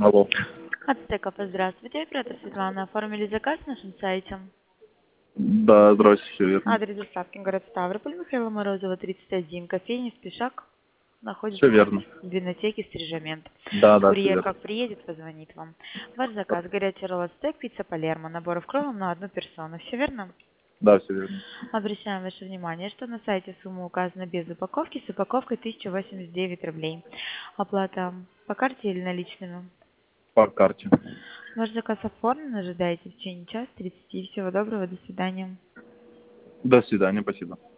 Алло. Ацтеков, здравствуйте. Оператор Светлана. Оформили заказ на нашем сайте. Да, здравствуйте, все верно. Адрес доставки город Ставрополь, Михаила Морозова, 31, кофейня «Спешак». Все Находится верно. в библиотеке «Стрижамент». Да, да, все Курьер, верно. как приедет, позвонит вам. Ваш заказ: горячий ролл ацтек, пицца Палермо, набор в кровом на одну персону. Все верно? Да, все верно. Обращаем ваше внимание, что на сайте сумма указана без упаковки, с упаковкой 1089 рублей. Оплата по карте или наличными? По карте. Ваш заказ оформлен, ожидайте в течение часа 30. Всего доброго, до свидания. До свидания, спасибо.